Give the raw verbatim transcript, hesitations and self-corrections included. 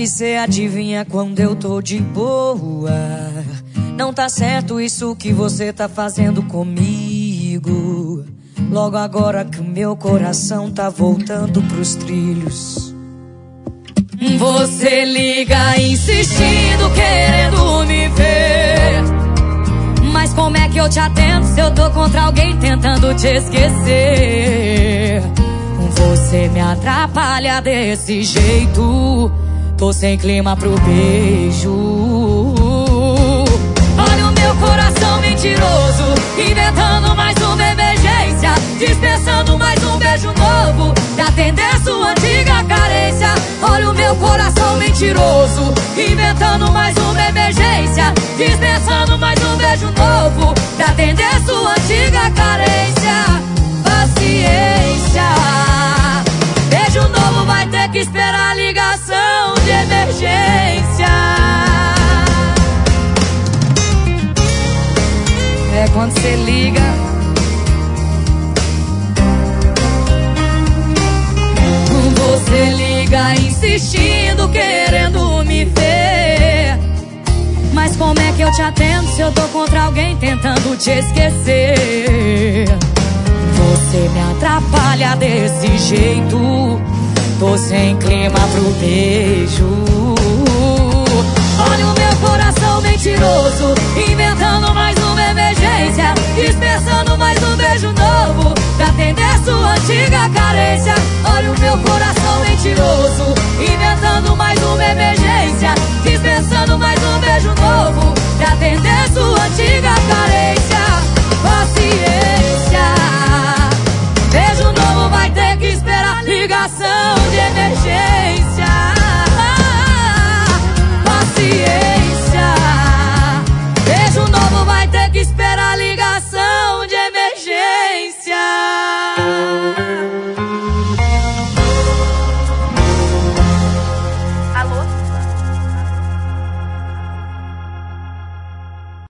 que cê adivinha quando eu tô de boa. Não tá certo isso que você tá fazendo comigo. Logo agora que o meu coração tá voltando pros trilhos. Você liga insistindo, querendo me ver. Mas como é que eu te atendo se eu tô contra alguém tentando te esquecer? Você me atrapalha desse jeito. Tô sem clima pro beijo. Olha o meu coração mentiroso, inventando mais uma emergência, dispensando mais um beijo novo pra atender sua antiga carência. Olha o meu coração mentiroso, inventando mais uma emergência, dispensando mais um beijo novo pra atender sua antiga carência. Paciência, beijo novo vai ter que esperar a ligação de emergência. É quando cê liga. Você liga insistindo, querendo me ver. Mas como é que eu te atendo se eu tô contra alguém tentando te esquecer? Você me atrapalha desse jeito. Tô sem clima pro beijo. Olha o meu coração mentiroso, inventando mais uma emergência, dispensando mais um beijo novo pra atender sua antiga carência. Olha o meu coração mentiroso, inventando mais uma emergência, dispensando mais um beijo novo pra atender sua antiga carência. Paciência, beijo novo vai ter que esperar ligação